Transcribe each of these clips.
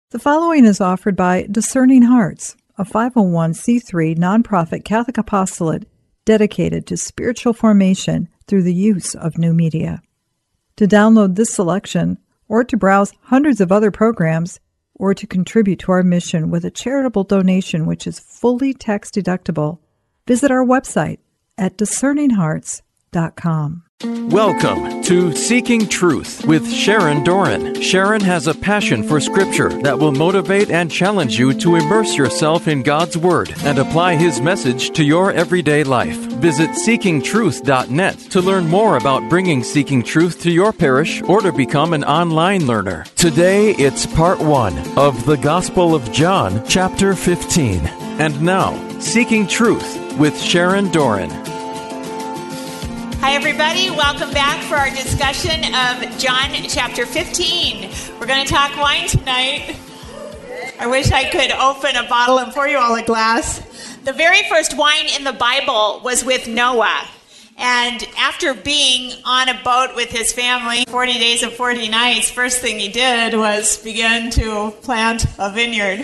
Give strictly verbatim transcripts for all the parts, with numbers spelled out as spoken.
The following is offered by Discerning Hearts, a five oh one c three nonprofit Catholic apostolate dedicated to spiritual formation through the use of new media. To download this selection, or to browse hundreds of other programs, or to contribute to our mission with a charitable donation which is fully tax deductible, visit our website at discerning hearts dot com. Welcome to Seeking Truth with Sharon Doran. Sharon has a passion for Scripture that will motivate and challenge you to immerse yourself in God's Word and apply His message to your everyday life. Visit seeking truth dot net to learn more about bringing Seeking Truth to your parish or to become an online learner. Today, it's part one of the Gospel of John, chapter fifteen. And now, Seeking Truth with Sharon Doran. Hi, everybody. Welcome back for our discussion of John chapter fifteen. We're going to talk wine tonight. I wish I could open a bottle and pour you all a glass. The very first wine in the Bible was with Noah. And after being on a boat with his family, forty days and forty nights, first thing he did was begin to plant a vineyard.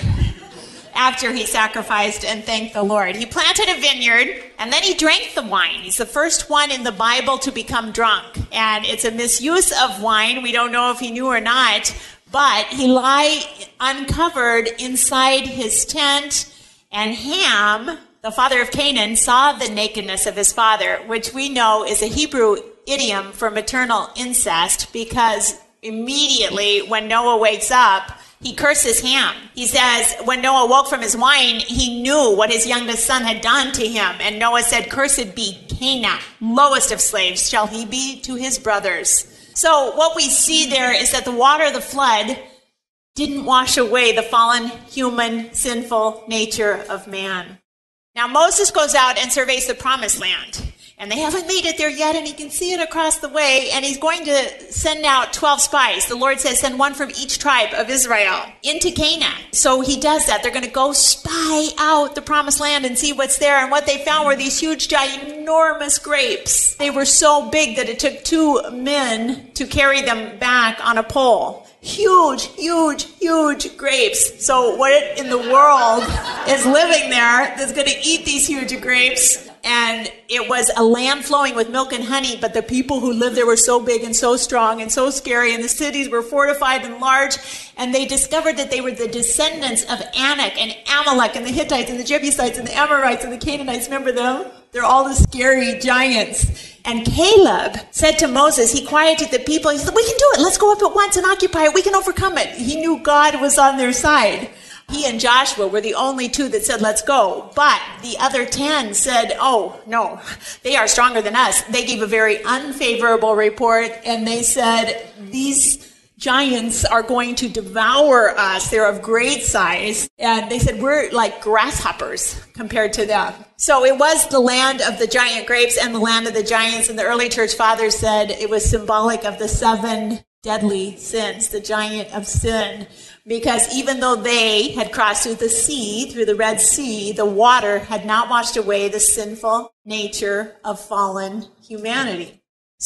After he sacrificed and thanked the Lord. He planted a vineyard, and then he drank the wine. He's the first one in the Bible to become drunk. And it's a misuse of wine. We don't know if he knew or not, but he lay uncovered inside his tent, and Ham, the father of Canaan, saw the nakedness of his father, which we know is a Hebrew idiom for maternal incest, because immediately when Noah wakes up, he curses Ham. He says, when Noah woke from his wine, he knew what his youngest son had done to him. And Noah said, cursed be Canaan, lowest of slaves shall he be to his brothers. So what we see there is that the water of the flood didn't wash away the fallen human sinful nature of man. Now Moses goes out and surveys the promised land. And they haven't made it there yet, and he can see it across the way, and he's going to send out twelve spies. The Lord says, send one from each tribe of Israel into Canaan. So he does that. They're going to go spy out the promised land and see what's there. And what they found were these huge, ginormous grapes. They were so big that it took two men to carry them back on a pole. Huge, huge, huge grapes. So what in the world is living there that's going to eat these huge grapes? And it was a land flowing with milk and honey, but the people who lived there were so big and so strong and so scary, and the cities were fortified and large, and they discovered that they were the descendants of Anak and Amalek and the Hittites and the Jebusites and the Amorites and the Canaanites. Remember them? They're all the scary giants. And Caleb said to Moses, he quieted the people, he said, we can do it. Let's go up at once and occupy it. We can overcome it. He knew God was on their side. He and Joshua were the only two that said, let's go. But the other ten said, oh, no, they are stronger than us. They gave a very unfavorable report, and they said, these giants are going to devour us. They're of great size. And they said, we're like grasshoppers compared to them. So it was the land of the giant grapes and the land of the giants. And the early church fathers said it was symbolic of the seven deadly sins, the giant of sin. Because even though they had crossed through the sea, through the Red Sea, the water had not washed away the sinful nature of fallen humanity.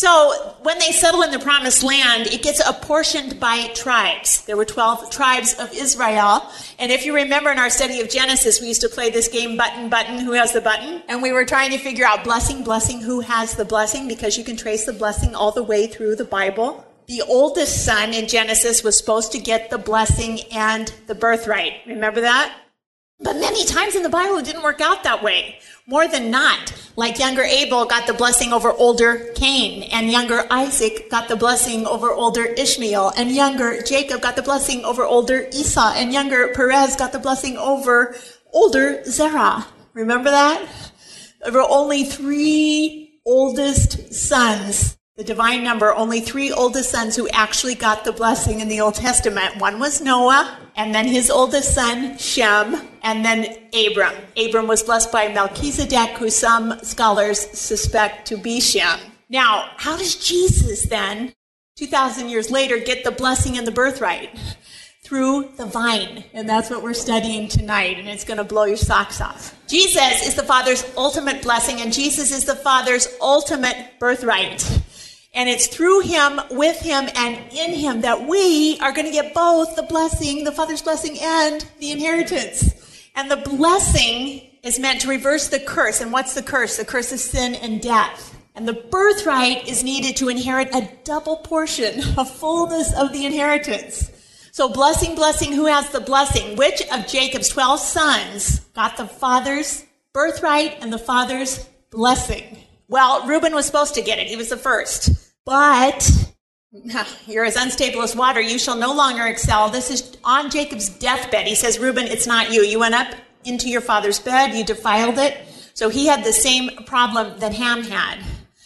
So when they settle in the promised land, it gets apportioned by tribes. There were twelve tribes of Israel. And if you remember in our study of Genesis, we used to play this game, button, button, who has the button? And we were trying to figure out blessing, blessing, who has the blessing, because you can trace the blessing all the way through the Bible. The oldest son in Genesis was supposed to get the blessing and the birthright. Remember that? But many times in the Bible, it didn't work out that way. More than not, like younger Abel got the blessing over older Cain, and younger Isaac got the blessing over older Ishmael, and younger Jacob got the blessing over older Esau, and younger Perez got the blessing over older Zerah. Remember that? There were only three oldest sons. The divine number, only three oldest sons who actually got the blessing in the Old Testament. One was Noah, and then his oldest son, Shem, and then Abram. Abram was blessed by Melchizedek, who some scholars suspect to be Shem. Now, how does Jesus then, two thousand years later, get the blessing and the birthright? Through the vine. And that's what we're studying tonight, and it's going to blow your socks off. Jesus is the Father's ultimate blessing, and Jesus is the Father's ultimate birthright. And it's through him, with him, and in him that we are going to get both the blessing, the Father's blessing, and the inheritance. And the blessing is meant to reverse the curse. And what's the curse? The curse is sin and death. And the birthright is needed to inherit a double portion, a fullness of the inheritance. So blessing, blessing, who has the blessing? Which of Jacob's twelve sons got the father's birthright and the father's blessing? Well, Reuben was supposed to get it. He was the first. But you're as unstable as water. You shall no longer excel. This is on Jacob's deathbed. He says, Reuben, it's not you. You went up into your father's bed. You defiled it. So he had the same problem that Ham had.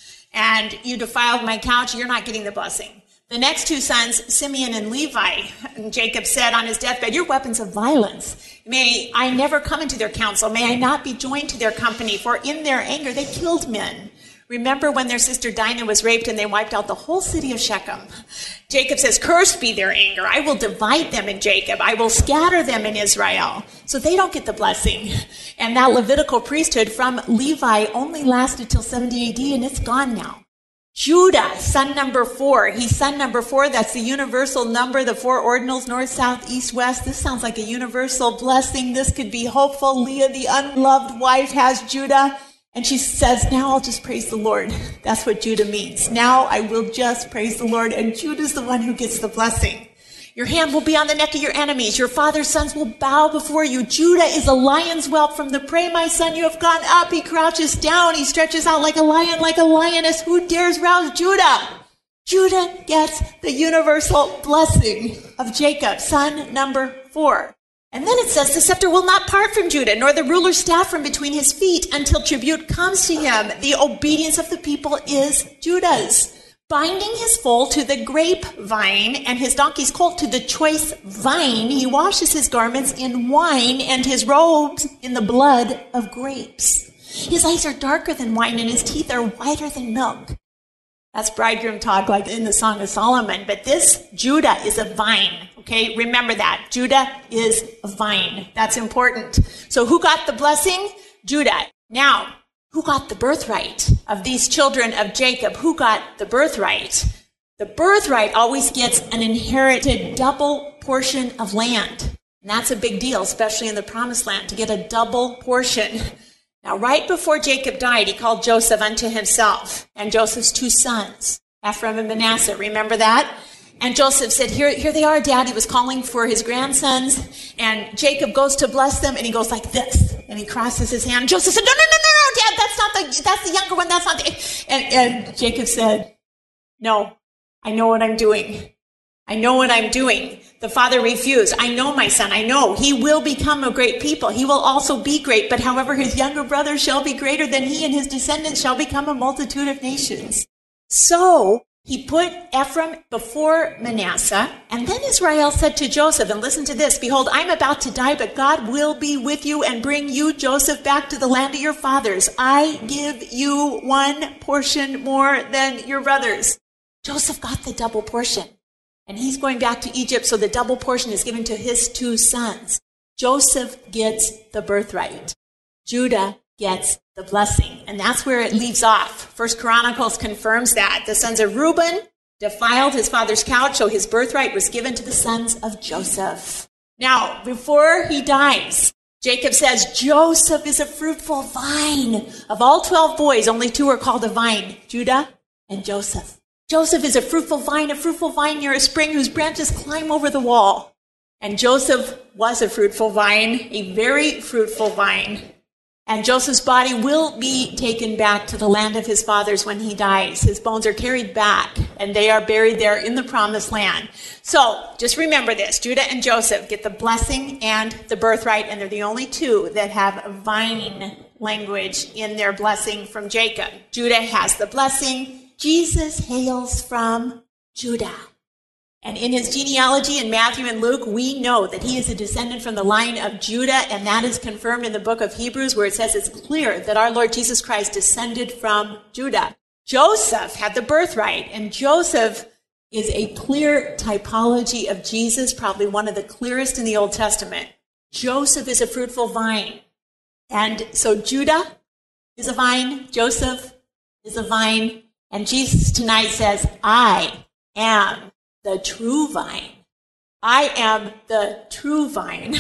And you defiled my couch. You're not getting the blessing. The next two sons, Simeon and Levi, and Jacob said on his deathbed, you're weapons of violence. May I never come into their counsel. May I not be joined to their company. For in their anger they killed men. Remember when their sister Dinah was raped and they wiped out the whole city of Shechem? Jacob says, cursed be their anger. I will divide them in Jacob. I will scatter them in Israel. So they don't get the blessing. And that Levitical priesthood from Levi only lasted till seventy A D and it's gone now. Judah, son number four. He's son number four. That's the universal number, the four ordinals, north, south, east, west. This sounds like a universal blessing. This could be hopeful. Leah, the unloved wife, has Judah. And she says, now I'll just praise the Lord. That's what Judah means. Now I will just praise the Lord. And Judah's the one who gets the blessing. Your hand will be on the neck of your enemies. Your father's sons will bow before you. Judah is a lion's whelp from the prey. My son, you have gone up. He crouches down. He stretches out like a lion, like a lioness. Who dares rouse Judah? Judah gets the universal blessing of Jacob, son number four. And then it says, the scepter will not part from Judah, nor the ruler's staff from between his feet until tribute comes to him. The obedience of the people is Judah's. Binding his foal to the grapevine and his donkey's colt to the choice vine, he washes his garments in wine and his robes in the blood of grapes. His eyes are darker than wine and his teeth are whiter than milk. That's bridegroom talk like in the Song of Solomon. But this Judah is a vine. Okay, remember that. Judah is a vine. That's important. So who got the blessing? Judah. Now, who got the birthright of these children of Jacob? Who got the birthright? The birthright always gets an inherited double portion of land. And that's a big deal, especially in the promised land, to get a double portion. Now, right before Jacob died, he called Joseph unto himself and Joseph's two sons, Ephraim and Manasseh. Remember that? And Joseph said, here, here they are, Dad. He was calling for his grandsons. And Jacob goes to bless them, and he goes like this. And he crosses his hand. Joseph said, no, no, no, no, no, Dad, that's not the, that's the younger one. That's not the, and, and Jacob said, no, I know what I'm doing. I know what I'm doing. The father refused. I know, my son, I know. He will become a great people. He will also be great. But however, his younger brother shall be greater than he, and his descendants shall become a multitude of nations. So he put Ephraim before Manasseh, and then Israel said to Joseph, and listen to this, behold, I'm about to die, but God will be with you and bring you, Joseph, back to the land of your fathers. I give you one portion more than your brothers. Joseph got the double portion, and he's going back to Egypt, so the double portion is given to his two sons. Joseph gets the birthright. Judah gets the blessing. And that's where it leaves off. First Chronicles confirms that. The sons of Reuben defiled his father's couch, so his birthright was given to the sons of Joseph. Now, before he dies, Jacob says, Joseph is a fruitful vine. Of all twelve boys, only two are called a vine, Judah and Joseph. Joseph is a fruitful vine, a fruitful vine near a spring whose branches climb over the wall. And Joseph was a fruitful vine, a very fruitful vine. And Joseph's body will be taken back to the land of his fathers when he dies. His bones are carried back, and they are buried there in the promised land. So just remember this. Judah and Joseph get the blessing and the birthright, and they're the only two that have vine language in their blessing from Jacob. Judah has the blessing. Jesus hails from Judah. And in his genealogy in Matthew and Luke, we know that he is a descendant from the line of Judah, and that is confirmed in the book of Hebrews, where it says it's clear that our Lord Jesus Christ descended from Judah. Joseph had the birthright, and Joseph is a clear typology of Jesus, probably one of the clearest in the Old Testament. Joseph is a fruitful vine. And so Judah is a vine, Joseph is a vine, And Jesus tonight says, I am the true vine. I am the true vine.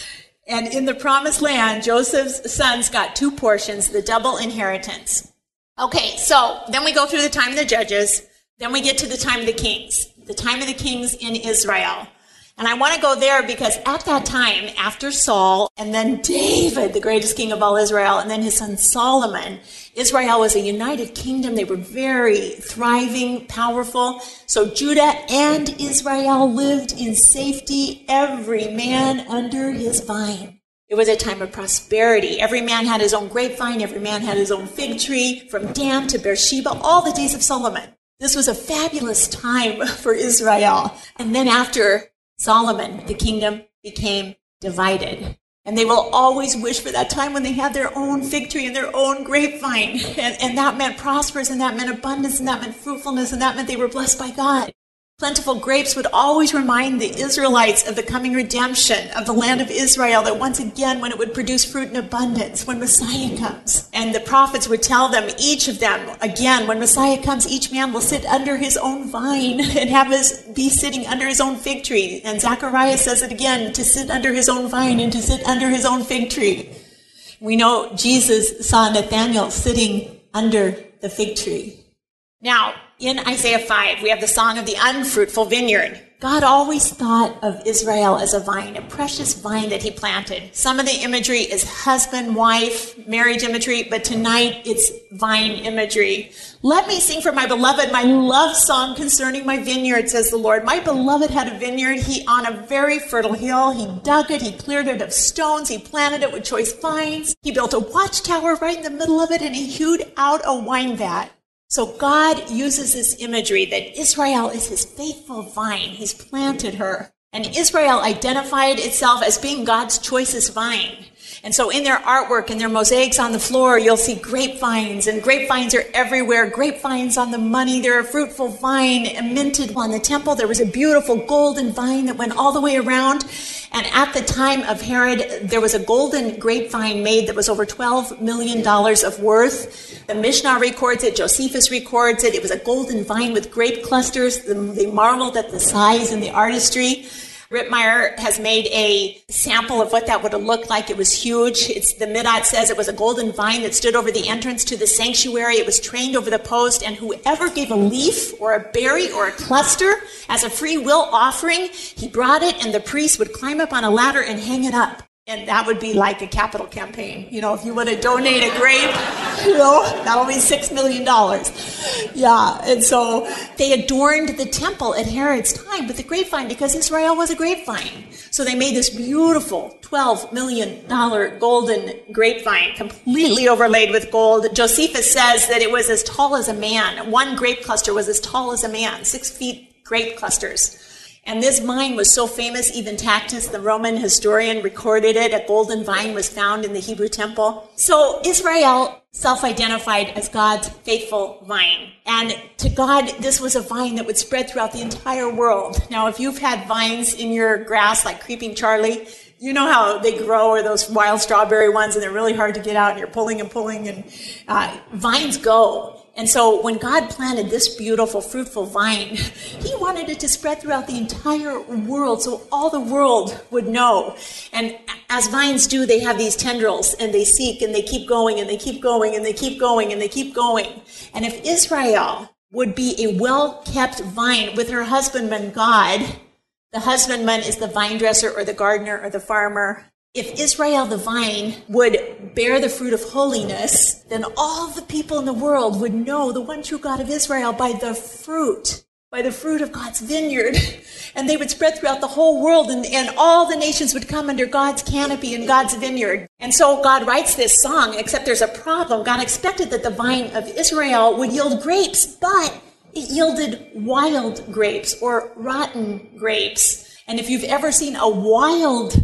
And in the promised land, Joseph's sons got two portions, the double inheritance. Okay, so then we go through the time of the judges. Then we get to the time of the kings, the time of the kings in Israel. And I want to go there because at that time, after Saul, and then David, the greatest king of all Israel, and then his son Solomon, Israel was a united kingdom. They were very thriving, powerful. So Judah and Israel lived in safety, every man under his vine. It was a time of prosperity. Every man had his own grapevine. Every man had his own fig tree, from Dan to Beersheba, all the days of Solomon. This was a fabulous time for Israel. And then after Solomon, the kingdom became divided. And they will always wish for that time when they had their own fig tree and their own grapevine. And, and that meant prosperous, and that meant abundance, and that meant fruitfulness, and that meant they were blessed by God. Plentiful grapes would always remind the Israelites of the coming redemption of the land of Israel, that once again, when it would produce fruit in abundance, when Messiah comes. And the prophets would tell them, each of them, again, when Messiah comes, each man will sit under his own vine and have his, be sitting under his own fig tree. And Zechariah says it again, to sit under his own vine and to sit under his own fig tree. We know Jesus saw Nathanael sitting under the fig tree. Now, in Isaiah five, we have the song of the unfruitful vineyard. God always thought of Israel as a vine, a precious vine that he planted. Some of the imagery is husband, wife, marriage imagery, but tonight it's vine imagery. Let me sing for my beloved my love song concerning my vineyard, says the Lord. My beloved had a vineyard. He on a very fertile hill. He dug it. He cleared it of stones. He planted it with choice vines. He built a watchtower right in the middle of it, and he hewed out a wine vat. So God uses this imagery that Israel is his faithful vine. He's planted her. And Israel identified itself as being God's choicest vine. And so in their artwork and their mosaics on the floor, you'll see grapevines, and grapevines are everywhere. Grapevines on the money. They're a fruitful vine, minted on the temple. There was a beautiful golden vine that went all the way around. And at the time of Herod, there was a golden grapevine made that was over twelve million dollars of worth. The Mishnah records it. Josephus records it. It was a golden vine with grape clusters. They marveled at the size and the artistry. Rittmeyer has made a sample of what that would have looked like. It was huge. It's, the Midat says it was a golden vine that stood over the entrance to the sanctuary. It was trained over the post, and whoever gave a leaf or a berry or a cluster as a free will offering, he brought it, and the priest would climb up on a ladder and hang it up. And that would be like a capital campaign. You know, if you want to donate a grape, you know, that'll be six million dollars. Yeah, and so they adorned the temple at Herod's time with the grapevine because Israel was a grapevine. So they made this beautiful twelve million dollars golden grapevine, completely overlaid with gold. Josephus says that it was as tall as a man. One grape cluster was as tall as a man, six feet grape clusters. And this vine was so famous, even Tacitus, the Roman historian, recorded it. A golden vine was found in the Hebrew temple. So Israel self-identified as God's faithful vine. And to God, this was a vine that would spread throughout the entire world. Now, if you've had vines in your grass like Creeping Charlie, you know how they grow, or those wild strawberry ones, and they're really hard to get out, and you're pulling and pulling, and uh, vines go. And so when God planted this beautiful, fruitful vine, he wanted it to spread throughout the entire world so all the world would know. And as vines do, they have these tendrils, and they seek, and they keep going, and they keep going, and they keep going, and they keep going. And if Israel would be a well-kept vine with her husbandman, God, the husbandman is the vine dresser or the gardener or the farmer. If Israel, the vine, would bear the fruit of holiness, then all the people in the world would know the one true God of Israel by the fruit, by the fruit of God's vineyard. And they would spread throughout the whole world, and, and all the nations would come under God's canopy and God's vineyard. And so God writes this song, except there's a problem. God expected that the vine of Israel would yield grapes, but it yielded wild grapes or rotten grapes. And if you've ever seen a wild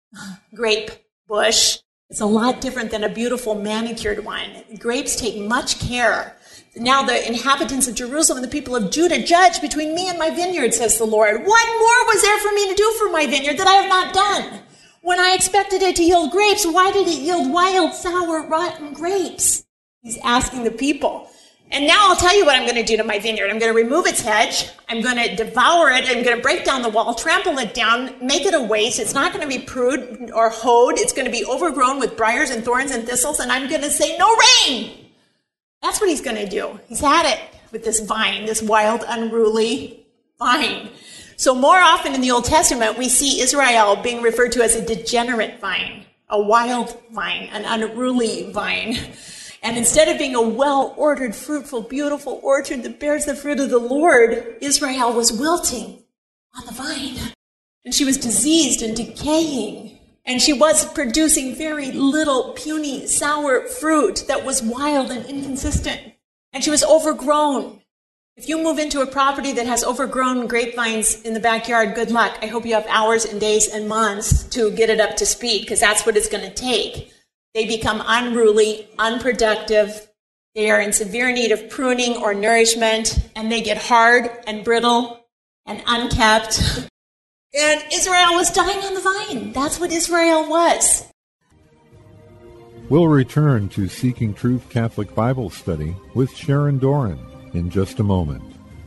grape bush, it's a lot different than a beautiful manicured one. Grapes take much care. Now the inhabitants of Jerusalem and the people of Judah judge between me and my vineyard, says the Lord. What more was there for me to do for my vineyard that I have not done? When I expected it to yield grapes, why did it yield wild, sour, rotten grapes? He's asking the people. And now I'll tell you what I'm going to do to my vineyard. I'm going to remove its hedge. I'm going to devour it. I'm going to break down the wall, trample it down, make it a waste. It's not going to be pruned or hoed. It's going to be overgrown with briars and thorns and thistles, and I'm going to say, no rain. That's what he's going to do. He's had it with this vine, this wild, unruly vine. So more often in the Old Testament, we see Israel being referred to as a degenerate vine, a wild vine, an unruly vine. And instead of being a well-ordered, fruitful, beautiful orchard that bears the fruit of the Lord, Israel was wilting on the vine. And she was diseased and decaying. And she was producing very little, puny, sour fruit that was wild and inconsistent. And she was overgrown. If you move into a property that has overgrown grapevines in the backyard, good luck. I hope you have hours and days and months to get it up to speed, because that's what it's going to take. They become unruly, unproductive. They are in severe need of pruning or nourishment, and they get hard and brittle and unkept. And Israel was dying on the vine. That's what Israel was. We'll return to Seeking Truth Catholic Bible Study with Sharon Doran in just a moment.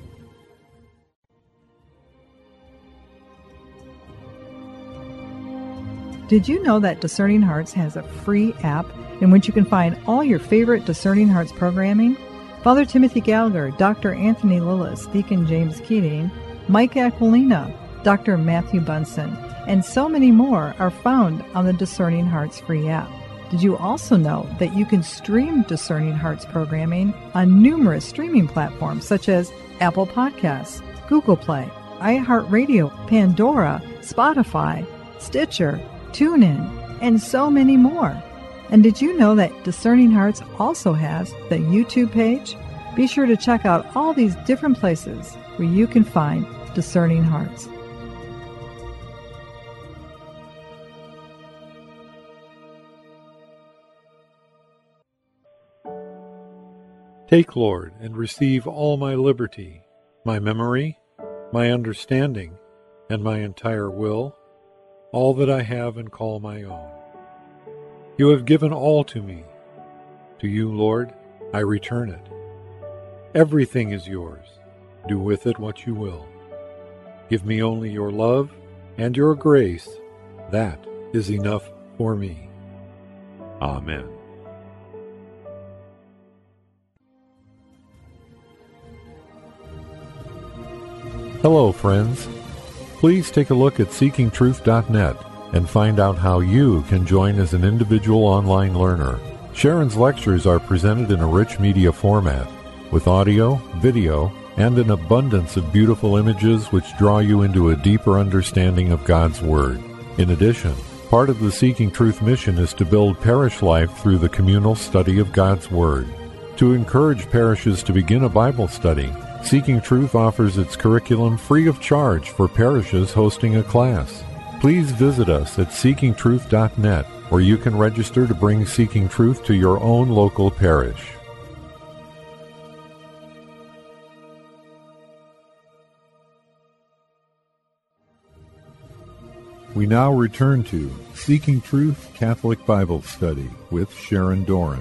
Did you know that Discerning Hearts has a free app in which you can find all your favorite Discerning Hearts programming? Father Timothy Gallagher, Doctor Anthony Lillis, Deacon James Keating, Mike Aquilina, Doctor Matthew Bunson, and so many more are found on the Discerning Hearts free app. Did you also know that you can stream Discerning Hearts programming on numerous streaming platforms such as Apple Podcasts, Google Play, iHeartRadio, Pandora, Spotify, Stitcher, TuneIn, and so many more. And did you know that Discerning Hearts also has the YouTube page? Be sure to check out all these different places where you can find Discerning Hearts. Take, Lord, and receive all my liberty, my memory, my understanding, and my entire will, all that I have and call my own. You have given all to me. To you, Lord, I return it. Everything is yours. Do with it what you will. Give me only your love and your grace. That is enough for me. Amen. Hello, friends. Please take a look at seeking truth dot net and find out how you can join as an individual online learner. Sharon's lectures are presented in a rich media format with audio, video, and an abundance of beautiful images which draw you into a deeper understanding of God's Word. In addition, part of the Seeking Truth mission is to build parish life through the communal study of God's Word. To encourage parishes to begin a Bible study, Seeking Truth offers its curriculum free of charge for parishes hosting a class. Please visit us at seeking truth dot net, where you can register to bring Seeking Truth to your own local parish. We now return to Seeking Truth Catholic Bible Study with Sharon Doran.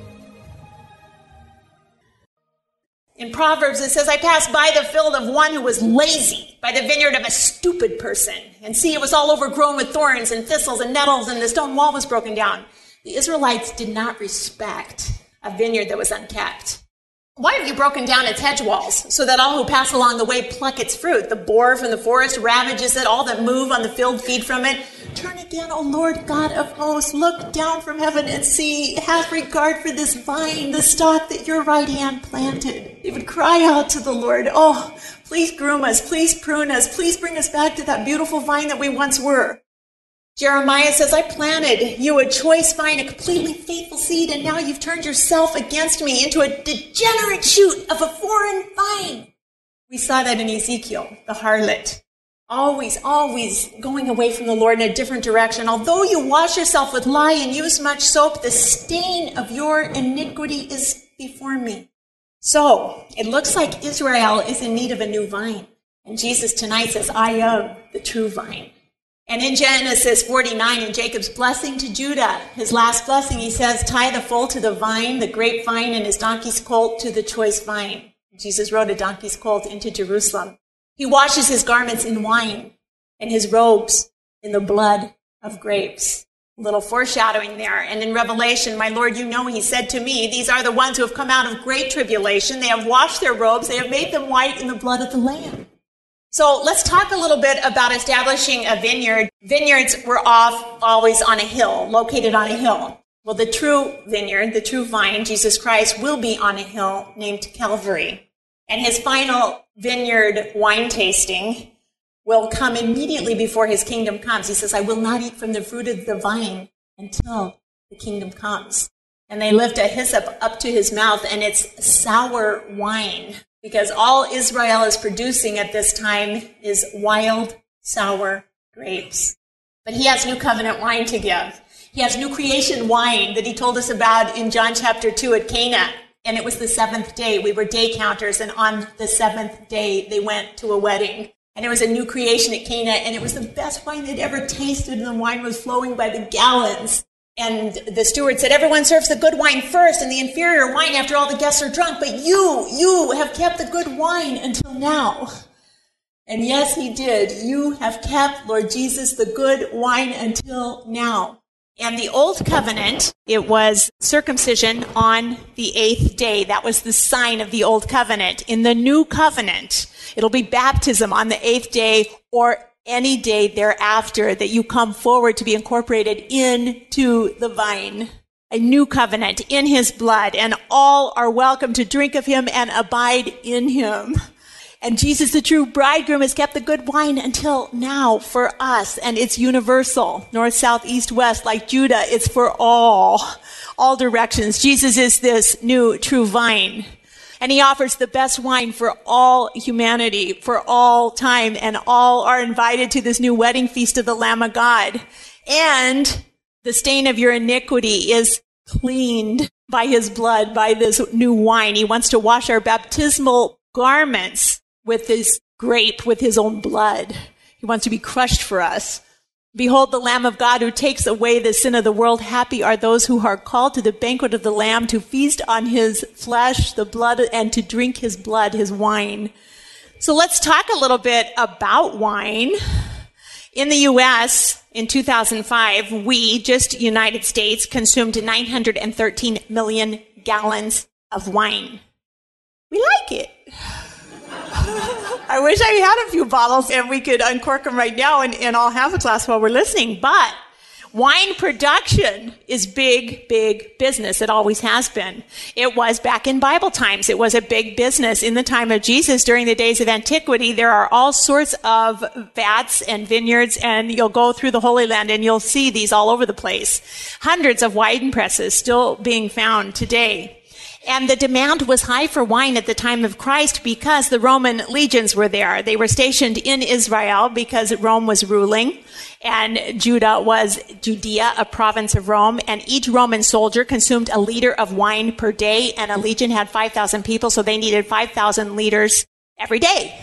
In Proverbs, it says, I passed by the field of one who was lazy, by the vineyard of a stupid person. And see, it was all overgrown with thorns and thistles and nettles, and the stone wall was broken down. The Israelites did not respect a vineyard that was unkept. Why have you broken down its hedge walls, so that all who pass along the way pluck its fruit? The boar from the forest ravages it, all that move on the field feed from it. Turn again, O Lord God of hosts, look down from heaven and see. Have regard for this vine, the stalk that your right hand planted. They would cry out to the Lord, oh, please groom us, please prune us, please bring us back to that beautiful vine that we once were. Jeremiah says, I planted you a choice vine, a completely faithful seed, and now you've turned yourself against me into a degenerate shoot of a foreign vine. We saw that in Ezekiel, the harlot. Always, always going away from the Lord in a different direction. Although you wash yourself with lye and use much soap, the stain of your iniquity is before me. So, it looks like Israel is in need of a new vine. And Jesus tonight says, I am the true vine. And in Genesis forty-nine, in Jacob's blessing to Judah, his last blessing, he says, tie the foal to the vine, the grapevine, and his donkey's colt to the choice vine. Jesus rode a donkey's colt into Jerusalem. He washes his garments in wine and his robes in the blood of grapes. A little foreshadowing there. And in Revelation, my Lord, you know, he said to me, these are the ones who have come out of great tribulation. They have washed their robes. They have made them white in the blood of the Lamb. So let's talk a little bit about establishing a vineyard. Vineyards were off always on a hill, located on a hill. Well, the true vineyard, the true vine, Jesus Christ, will be on a hill named Calvary. And his final vineyard wine tasting will come immediately before his kingdom comes. He says, I will not eat from the fruit of the vine until the kingdom comes. And they lift a hyssop up to his mouth, and it's sour wine, because all Israel is producing at this time is wild, sour grapes. But he has new covenant wine to give. He has new creation wine that he told us about in John chapter two at Cana. And it was the seventh day. We were day counters, and on the seventh day, they went to a wedding. And there was a new creation at Cana, and it was the best wine they'd ever tasted, and the wine was flowing by the gallons. And the steward said, everyone serves the good wine first and the inferior wine after all the guests are drunk, but you, you have kept the good wine until now. And yes, he did. You have kept, Lord Jesus, the good wine until now. And the old covenant, it was circumcision on the eighth day. That was the sign of the old covenant. In the new covenant, it'll be baptism on the eighth day or any day thereafter that you come forward to be incorporated into the vine. A new covenant in his blood, and all are welcome to drink of him and abide in him. And Jesus, the true bridegroom, has kept the good wine until now for us. And it's universal. North, south, east, west, like Judah, it's for all, all directions. Jesus is this new true vine. And he offers the best wine for all humanity, for all time. And all are invited to this new wedding feast of the Lamb of God. And the stain of your iniquity is cleaned by his blood, by this new wine. He wants to wash our baptismal garments with his grape, with his own blood. He wants to be crushed for us. Behold the Lamb of God who takes away the sin of the world. Happy are those who are called to the banquet of the Lamb, to feast on his flesh, the blood, and to drink his blood, his wine. So let's talk a little bit about wine. In the U S, in two thousand five, we, just United States, consumed nine hundred thirteen million gallons of wine. We like it. I wish I had a few bottles and we could uncork them right now and, and all have a glass while we're listening. But wine production is big, big business. It always has been. It was back in Bible times. It was a big business. In the time of Jesus, during the days of antiquity, there are all sorts of vats and vineyards, and you'll go through the Holy Land and you'll see these all over the place. Hundreds of wine presses still being found today. And the demand was high for wine at the time of Christ because the Roman legions were there. They were stationed in Israel because Rome was ruling, and Judah was Judea, a province of Rome. And each Roman soldier consumed a liter of wine per day, and a legion had five thousand people, so they needed five thousand liters every day.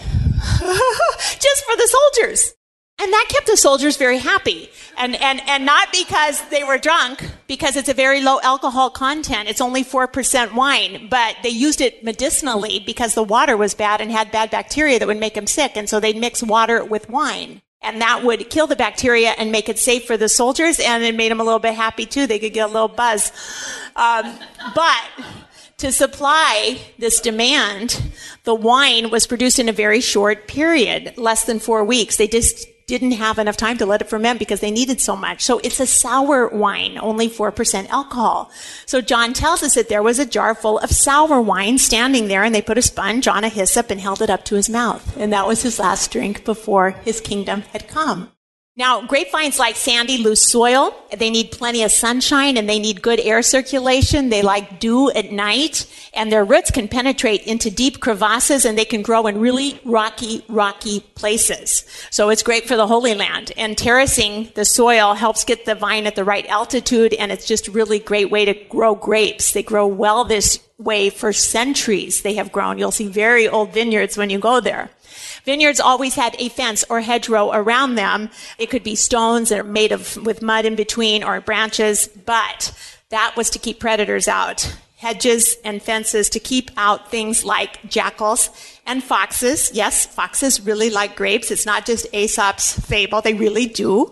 Just for the soldiers. And that kept the soldiers very happy. And, and, and not because they were drunk, because it's a very low alcohol content. It's only four percent wine, but they used it medicinally because the water was bad and had bad bacteria that would make them sick. And so they'd mix water with wine. And that would kill the bacteria and make it safe for the soldiers. And it made them a little bit happy too. They could get a little buzz. Um, but to supply this demand, the wine was produced in a very short period, less than four weeks. They just didn't have enough time to let it ferment because they needed so much. So it's a sour wine, only four percent alcohol. So John tells us that there was a jar full of sour wine standing there, and they put a sponge on a hyssop and held it up to his mouth. And that was his last drink before his kingdom had come. Now, grapevines like sandy, loose soil. They need plenty of sunshine, and they need good air circulation. They like dew at night, and their roots can penetrate into deep crevasses, and they can grow in really rocky, rocky places. So it's great for the Holy Land. And terracing the soil helps get the vine at the right altitude, and it's just a really great way to grow grapes. They grow well this way for centuries. They have grown. You'll see very old vineyards when you go there. Vineyards always had a fence or hedgerow around them. It could be stones that are made of with mud in between or branches, but that was to keep predators out. Hedges and fences to keep out things like jackals and foxes. Yes, foxes really like grapes. It's not just Aesop's fable. They really do.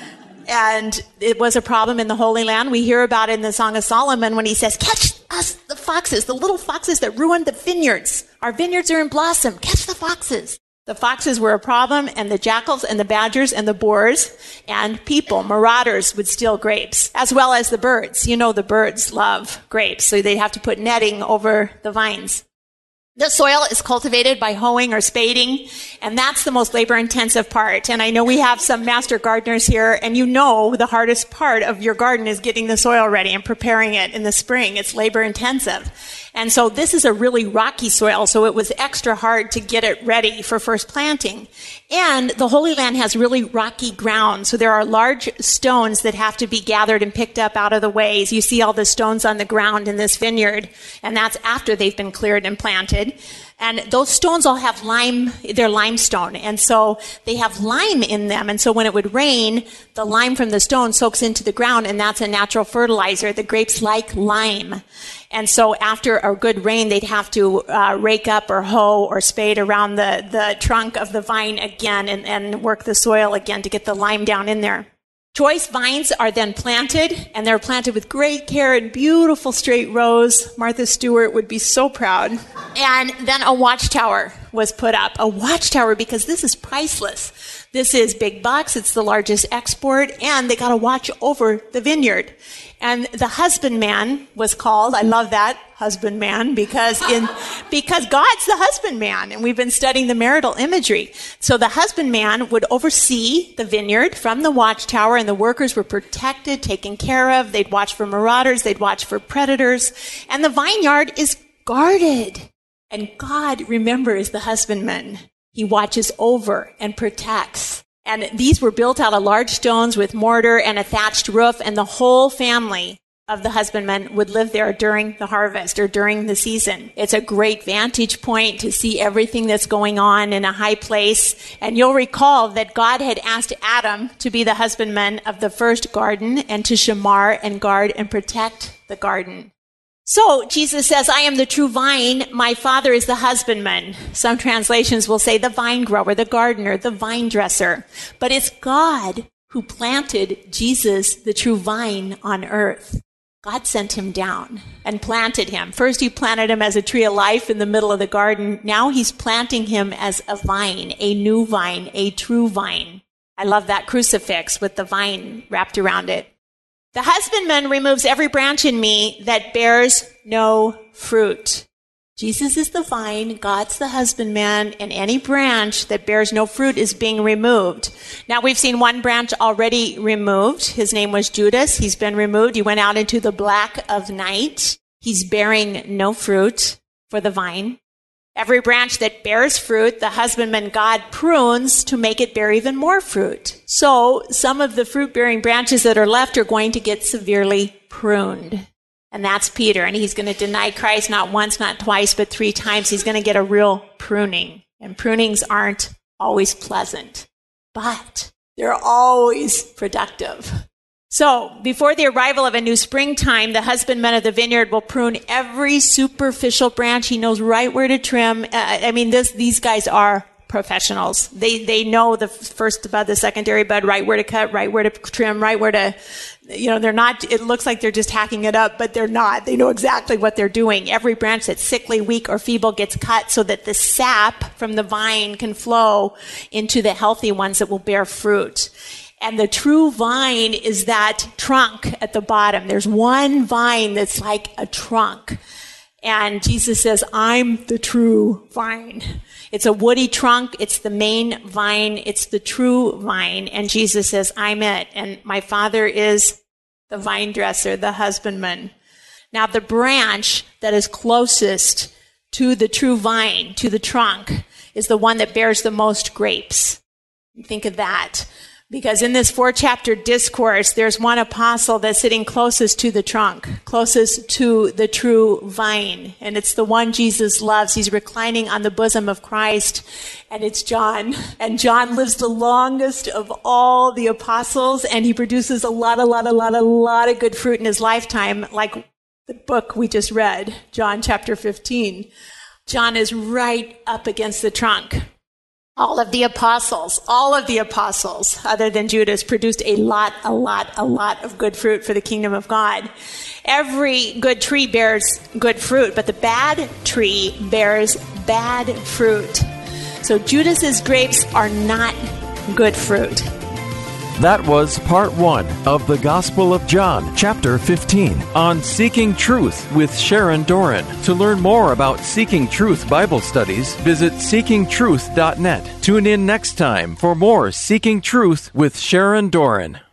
And it was a problem in the Holy Land. We hear about it in the Song of Solomon when he says, catch us the foxes, the little foxes that ruined the vineyards. Our vineyards are in blossom. Catch the foxes. The foxes were a problem, and the jackals and the badgers and the boars and people, marauders, would steal grapes, as well as the birds. You know the birds love grapes, so they'd have to put netting over the vines. The soil is cultivated by hoeing or spading, and that's the most labor-intensive part. And I know we have some master gardeners here, and you know the hardest part of your garden is getting the soil ready and preparing it in the spring. It's labor-intensive. And so this is a really rocky soil, so it was extra hard to get it ready for first planting. And the Holy Land has really rocky ground, so there are large stones that have to be gathered and picked up out of the ways. You see all the stones on the ground in this vineyard, and that's after they've been cleared and planted. And those stones all have lime, they're limestone. And so they have lime in them. And so when it would rain, the lime from the stone soaks into the ground, and that's a natural fertilizer. The grapes like lime. And so after a good rain, they'd have to uh, rake up or hoe or spade around the, the trunk of the vine again and, and work the soil again to get the lime down in there. Choice vines are then planted, and they're planted with great care in beautiful straight rows. Martha Stewart would be so proud. And then a watchtower was put up. A watchtower, because this is priceless. This is big bucks. It's the largest export, and they got to watch over the vineyard. And the husbandman was called, I love that, husbandman, because in because God's the husbandman, and we've been studying the marital imagery. So the husbandman would oversee the vineyard from the watchtower, and the workers were protected, taken care of. They'd watch for marauders, they'd watch for predators, and the vineyard is guarded. And God, remember, is the husbandman. He watches over and protects. And these were built out of large stones with mortar and a thatched roof, and the whole family of the husbandman would live there during the harvest or during the season. It's a great vantage point to see everything that's going on in a high place. And you'll recall that God had asked Adam to be the husbandman of the first garden and to shamar and guard and protect the garden. So Jesus says, I am the true vine. My Father is the husbandman. Some translations will say the vine grower, the gardener, the vine dresser. But it's God who planted Jesus, the true vine, on earth. God sent him down and planted him. First, he planted him as a tree of life in the middle of the garden. Now he's planting him as a vine, a new vine, a true vine. I love that crucifix with the vine wrapped around it. The husbandman removes every branch in me that bears no fruit. Jesus is the vine, God's the husbandman, and any branch that bears no fruit is being removed. Now, we've seen one branch already removed. His name was Judas. He's been removed. He went out into the black of night. He's bearing no fruit for the vine. Every branch that bears fruit, the husbandman God prunes to make it bear even more fruit. So some of the fruit-bearing branches that are left are going to get severely pruned. And that's Peter. And he's going to deny Christ not once, not twice, but three times. He's going to get a real pruning. And prunings aren't always pleasant, but they're always productive. So, before the arrival of a new springtime, the husbandman of the vineyard will prune every superficial branch. He knows right where to trim. Uh, I mean, this, these guys are professionals. They they know the first bud, the secondary bud, right where to cut, right where to trim, right where to, you know, they're not, it looks like they're just hacking it up, but they're not. They know exactly what they're doing. Every branch that's sickly, weak, or feeble gets cut so that the sap from the vine can flow into the healthy ones that will bear fruit. And the true vine is that trunk at the bottom. There's one vine that's like a trunk. And Jesus says, I'm the true vine. It's a woody trunk. It's the main vine. It's the true vine. And Jesus says, I'm it. And my Father is the vine dresser, the husbandman. Now, the branch that is closest to the true vine, to the trunk, is the one that bears the most grapes. Think of that. Because in this four-chapter discourse, there's one apostle that's sitting closest to the trunk, closest to the true vine. And it's the one Jesus loves. He's reclining on the bosom of Christ, and it's John. And John lives the longest of all the apostles, and he produces a lot, a lot, a lot, a lot of good fruit in his lifetime, like the book we just read, John chapter fifteen. John is right up against the trunk. All of the apostles, all of the apostles, other than Judas, produced a lot, a lot, a lot of good fruit for the kingdom of God. Every good tree bears good fruit, but the bad tree bears bad fruit. So Judas's grapes are not good fruit. That was part one of the Gospel of John, chapter fifteen, on Seeking Truth with Sharon Doran. To learn more about Seeking Truth Bible studies, visit seeking truth dot net. Tune in next time for more Seeking Truth with Sharon Doran.